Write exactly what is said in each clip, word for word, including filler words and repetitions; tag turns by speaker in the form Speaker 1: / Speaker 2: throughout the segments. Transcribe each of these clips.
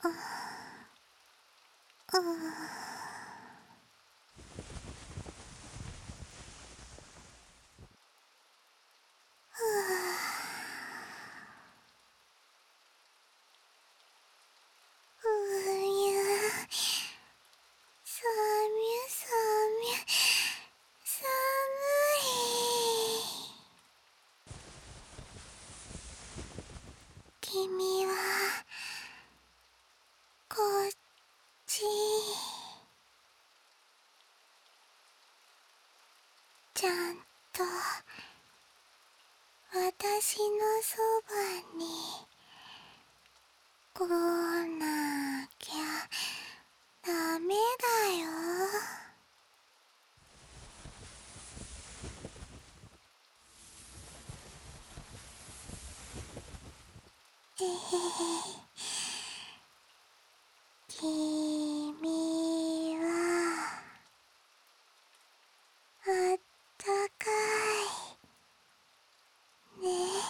Speaker 1: うゆさみゅさみゅ寒い。君はこっち。ちゃんと私のそばに来なきゃダメだよ。えへへ。君はあったかいね。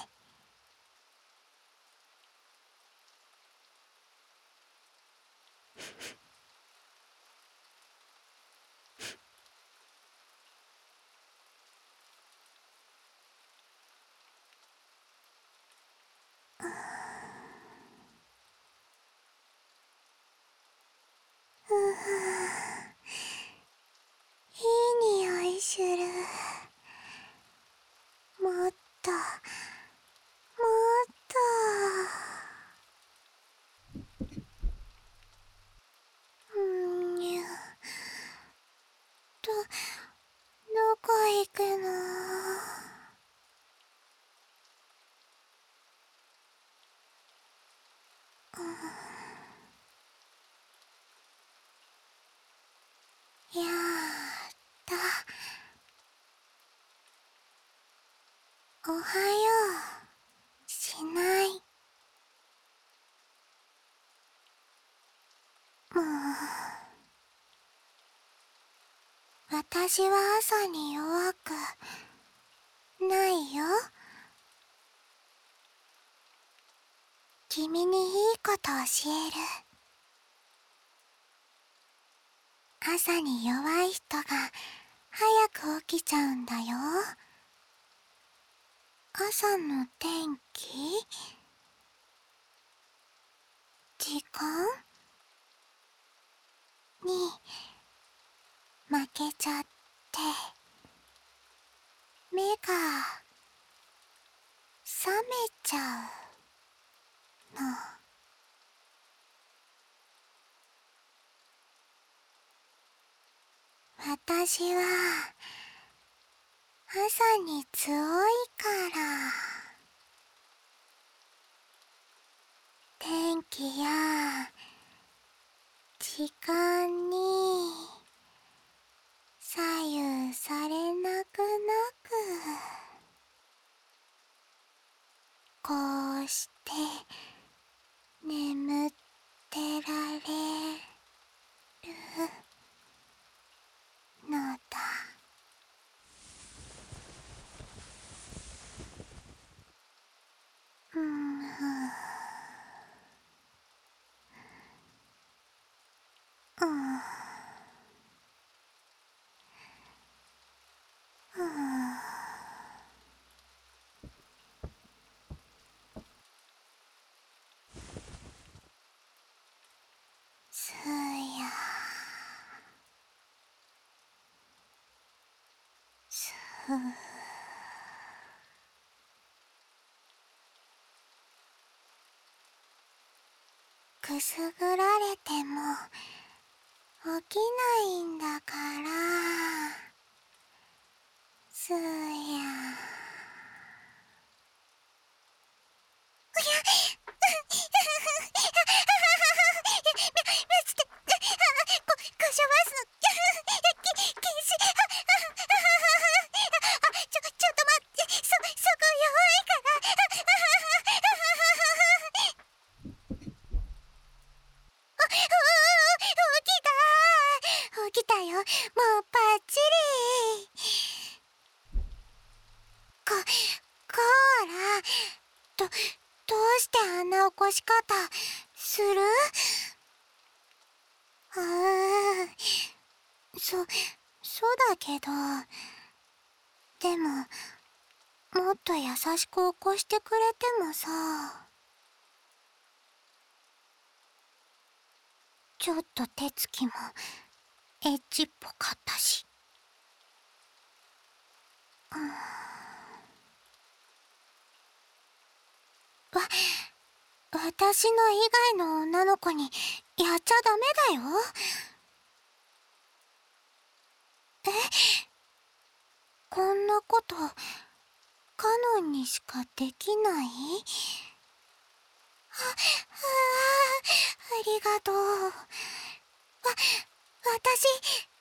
Speaker 1: うふいい匂いする。もっともっと。うんにゅどどこ行くの？やったおはようしない。もう私は朝に弱くないよ。君にいいこと教える。朝に弱い人が早く起きちゃうんだよ。朝の天気？時間？に負けちゃって目が覚めちゃうの。私は朝に強いから。天気や時間に左右されなくなく、こうして眠ってられるのだ。うん。うん。うん。すやすくすぐられても起きないんだから。すや。おやマジでここしょわすのき禁止。あちょちょっと待って、そそこ弱いから。あ起きた起きたよ、もうパッチリ。ここーらどどうしてあんな起こし方する？ ああ、そ、そうだけど、でも、もっと優しく起こしてくれてもさ、ちょっと手つきもエッチっぽかったし。うん、わ、私の以外の女の子にやっちゃダメだよ。え、こんなことカノンにしかできない？あ、ああ、ありがとう。わ、私